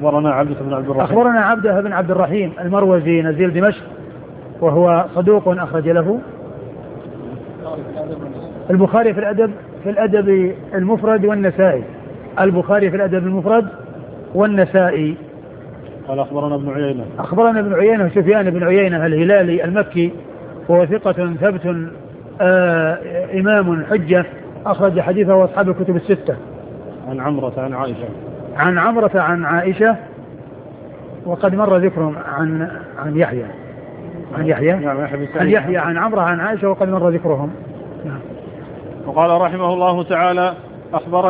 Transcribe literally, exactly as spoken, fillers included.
أخبرنا عبدة بن عبد الرحيم أخبرنا عبدة بن عبد الرحيم المروزي نزيل دمشق وهو صدوق أخرج له البخاري في الأدب في الأدب المفرد والنسائي. البخاري في الأدب المفرد والنسائي. قال أخبرنا ابن عيينة أخبرنا ابن عيينة سفيان بن عيينة الهلالي المكي وهو ثقة ثبت آه إمام حجة أخرج حديثه أصحاب الكتب الستة. عن عمرة عن عائشة عن عمرة عن عائشة وقد مر ذكرهم عن عن يحيى عن يحيى عن يحيى عن عمرة عن عائشة وقد مر ذكرهم. وقال رحمه الله تعالى أخبرنا